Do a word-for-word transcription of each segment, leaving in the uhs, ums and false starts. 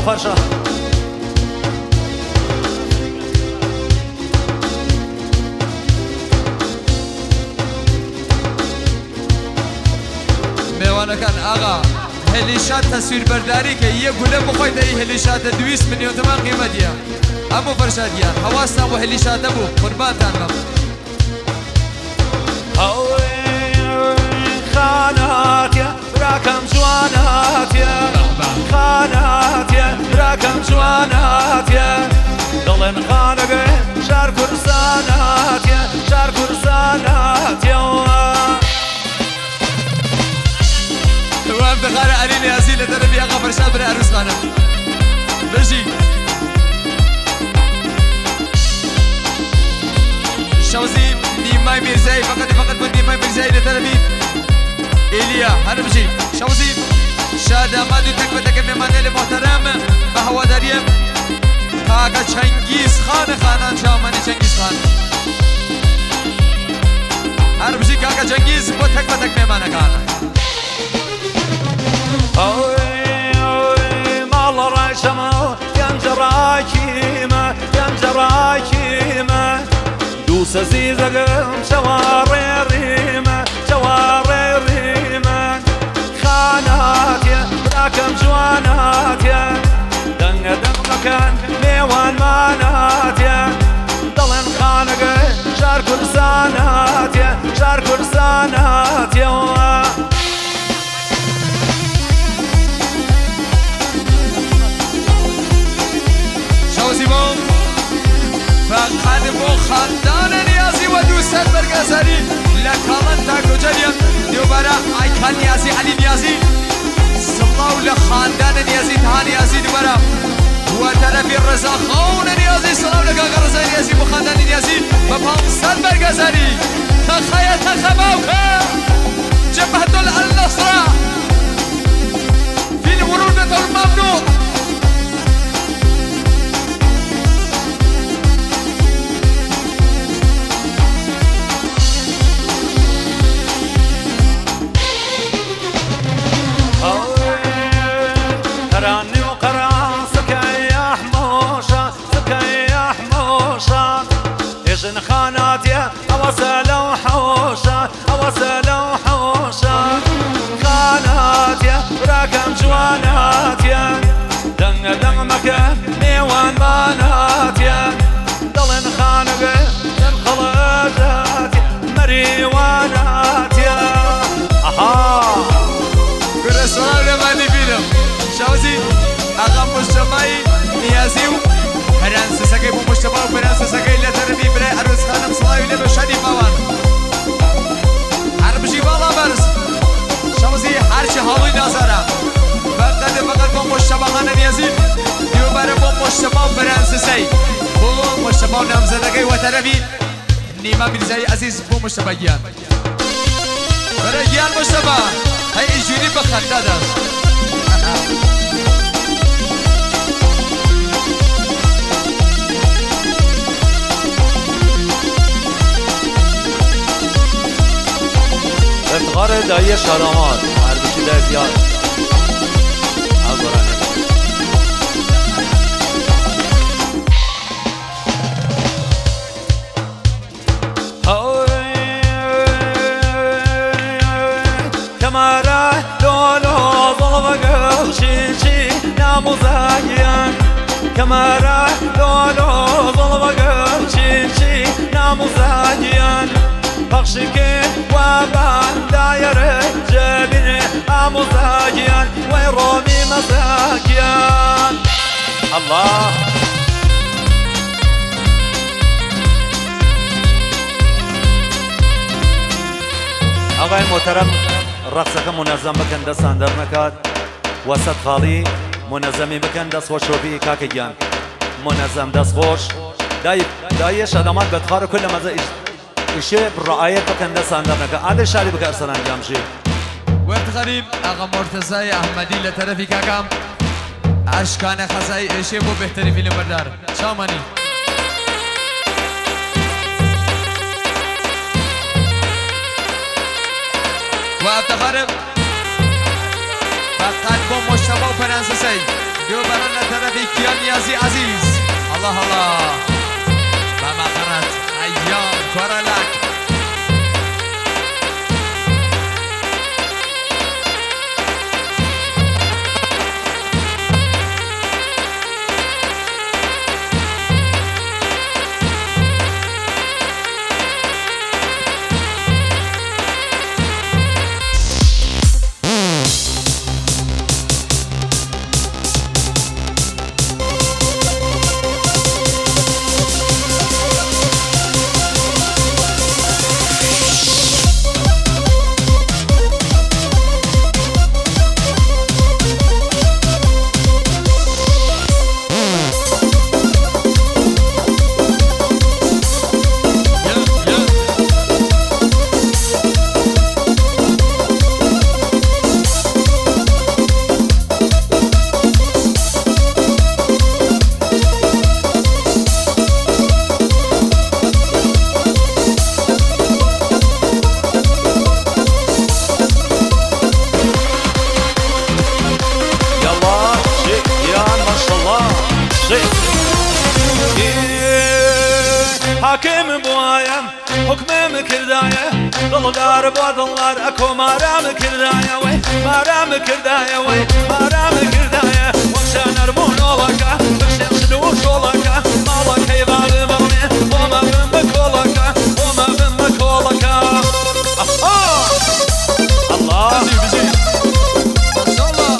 فرشا میوانەکان ئاغا هێلیشات تەسویر بەرداری کە یە گولە بخۆی دەی هێلیشاتە دویست ملیۆن تەمان قیمەتیە هەموو فەرشادیان هەواستان بۆ هێلیشاتە بوو قوربانتان بم خاناتيا راكم جواناتيا خاناتيا راكم جواناتيا ضلن خانق شار كرساناتيا شار كرساناتيا وافتخار علي نيازي لتربية غفر شابر عروس خانم بجي شوزي نيماي ميرزاي فقط فقط من نيماي ميرزاي لتربية إيليا هرب جي شوزي شادة مادو تكبتك ممانيل محترم بهوا داريم كاكا چنگيز خان خانان شاماني چنگيز خان هرب جي كاكا چنگيز بو تكبتك ممانه خانا مال رشما ينجراكيمة ينجراكيمة دوس زيزقم شواري ريمة شواري ريمة خاناتيا راكم جواناتيا دنگ دنگ مكان ميوان ماناتيا ضلن خانق شار كرساناتيا شار كرساناتيا فقط بو خاندان نیازی و دوستت برگزاری لکامن تا کجالیم دوباره ایکان نیازی علی نیازی سلاو لخاندان نیازی تها نیازی دوباره و طرفی رضا خون نیازی سلاو لکاقا رضا نیازی بو خاندان نیازی و پانصد برگزاری تخیل تخباوکا جبهة النصرة في الورودة الممنوع تراني وقران سكايا حموشة سكايا حموشة إجن خاناتيا أوسلو حوشة أوسلو حوشة خاناتيا راكم جواناتيا دنگ دنگ مكان نيوان ماناتيا ضلن خانق دن خلاجاتيا مريواناتيا أها كرسوال لماني فيلم شوزي آقا مجتمعي نيازي و هرانس سكي بو مجتمع و برانس سكي لتربي براي عروس خانم صلاوي لبو شادي باوان عربشي بالا برس شوزي هرچي حالوي نازارا فقط فقط بو مجتمع خانم نيازي ديو بره بو مجتمع و برانس سي بو مجتمع و نامزدگي و تربي نيما ميرزاي عزيز بو مجتمع گيان برای گيان مجتمع هاي اجوري بخنده دست افتخار دایی شادامات هردوشی ده زیاد عبرانه كمارا لولو ظلمك شيشي ناموزايان كمارا لولو ظلمك شيشي ناموزايان بخشك وبان داير جبين اموزايان ويرومي مساكيان الله آقای محترم رقصك منظم بكن دست اندر نکات وسط خالی منظمی بکن دست خوش رو بی کاک گیان منظم دست خوش دای دایش ادامات بدخار كل مزه ایشه رعایت بکن دست اندر نکات عادل شاری بکر سر انجام شی وقت غریب آقا مرتضی احمدی لطرفی کاکم اشکان خزای ایشه بو بهتری فیلم بردار شامانی و افتخار فقط با مشتبه و پرنسسی دو برنا طرفی کیا نیازی عزیز الله الله ماما قرات ایام کورلک حاكم بوايا حكمم كردايا دلدار بودلار اكو مارام كردايا وي مارام كردايا وي مارام كردايا وشان اربون ولكا بشن شدوش ولكا مالك هيبال بغني وما بن بكولكا وما بن بكولكا الله بزي بزي ما شاء الله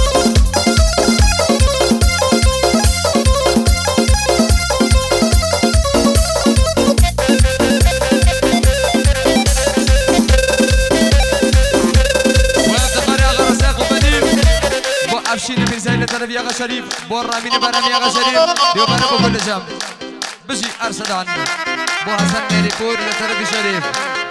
افشین میرزایی طرف یاغا شریف بور رامین برام یاغا شریف دیو برام بکل جام بجی ارسدان بو حسن میری پور لطرف شریف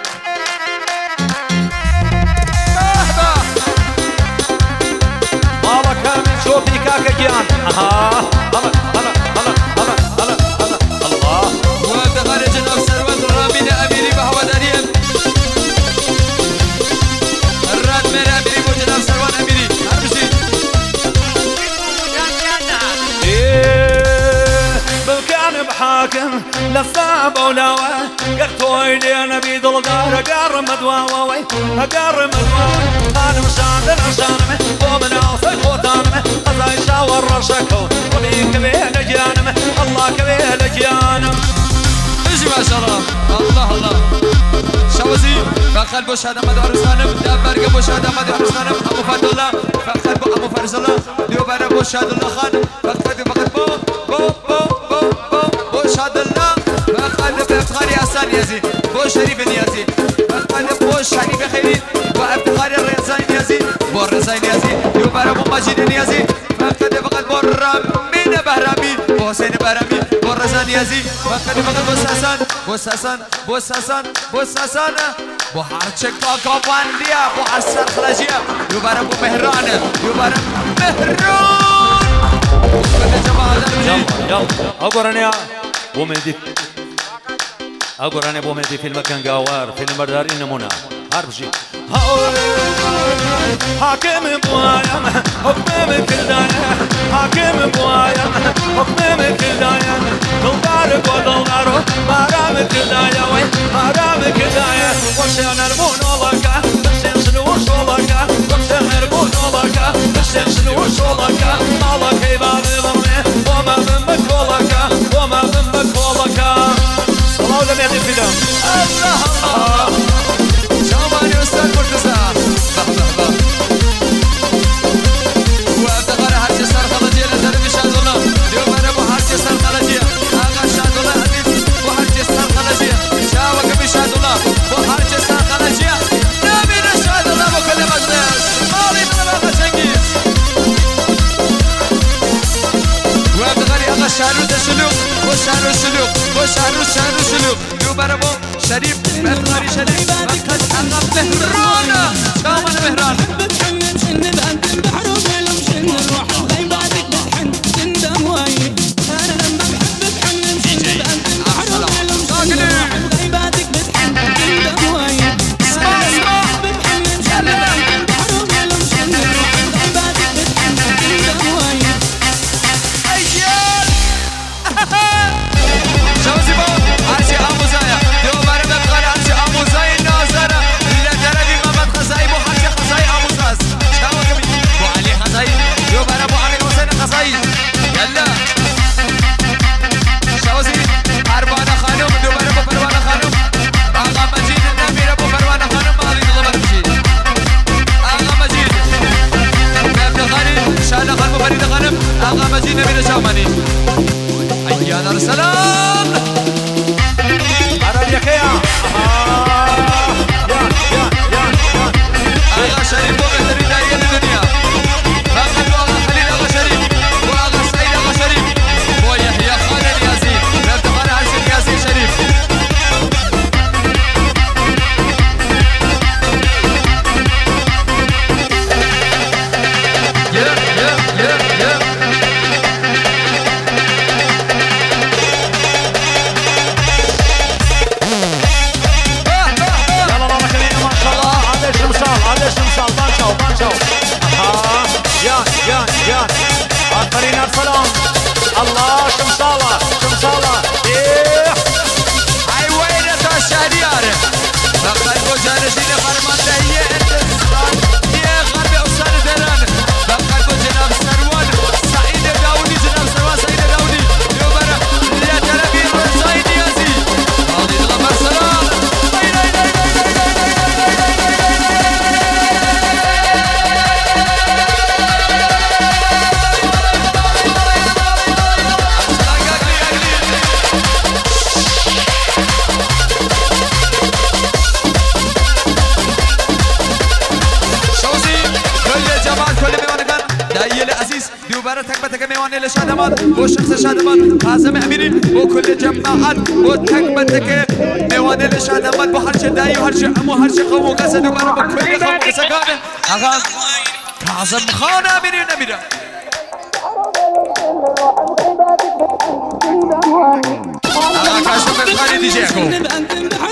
مالا كامل شوفي كاكا جيان اها هلا هلا هلا هلا هلا هلا الله ودخل جناب سروان رامين اميري بهوا داريم الراد ميري اميري بو جناب سروان اميري اربسي بالكان بحاكم لصعب ولاوه قرتوي لي انا بيد الغار قار مدواوي قار مدواوي انا مشان العشانمه ومن اوصي خوتانمه قضاي شاور رشكو ولي كبيل جانمه الله كبيل جانم اجي ما شاء الله الله الله شوزي فخل بو شهاده مد عرسانم دبرق بو شهاده مد عرسانم ابو فرد الله فخل بو ابو فرز الله ديو بره بو شهاده الله خان فخل فقط بو بو بو بو بو بو شهاده الله فخل بافتخاري حسن يزي بو شريف نيازي فخل بو شريف خيري بو افتخاري الرزاين يزي بو الرزاين يزي ديو بره بو مجيد نيازي فخل فقط بو رامين بهرامي بو حسين بهرامي بو الرزاين يزي فخل فقط بو ساسان بو ساسان بو ساسان بو ساسان بو هرچك كاكا بانديا بو حسن خلاجيا ديو بره بو مهران ديو بره مهران يلا يلا اقرانيا بو مهدي اقرانيا بو مهدي في المكان قوار في المردار نمونا عارف شيء حاكم بوايا حكم كردايا حاكم بوايا حكم كردايا دلدار بودلار مارام كردايا وي مارام كردايا وشان اربون ولكا بشن شنوش ولكا وشان اربون ولكا بشن شنوش ولكا مالك هيبال بغني وما بن بكولكا وما بن بكولكا الله لم يهدي الفيلم الله الله شاماني استاذ مرتزا وافتقر هرچه سر خلجیه لطرف شاد الله دیو بره بو هرچه سر خلجیه آقا شاد الله عزیز بو هرچه سر خلجیه شاوه کمی شاد الله بو هرچه سر خلجیه نامین شاد الله بو کل مجلس مالی من آقا چنگیز وافتقری آقا شهرو تشلوق بو شهرو شلوق بو شهرو شهرو شلوق دیو بره بو شريف مهراني شريف مقصد أغاب مهران شامان مهران بتحن شن بأنت البحر وبيلم شن الروح غيباتك بتحن شن دمواي أنا لما بحب بحن شن بأنت البحر وبيلم شن الروح غيباتك بتحن شن دمواي اسمع اسمع بحن شن بأنت البحر وبيلم شن الروح غيباتك بتحن شن دمواي دایی العزیز دوباره تک بتک میوانه لشادمات با شخص شادمات کاظم امینی با کل جماعت با تک بتک میوانه لشادمات با هر چه دایی و هر چه امو هر چه قوم و قصه دوباره با کل قوم و قصه کانه آقا کاظم خان امینی نمیره آقا کاظم خانی دیجی اکو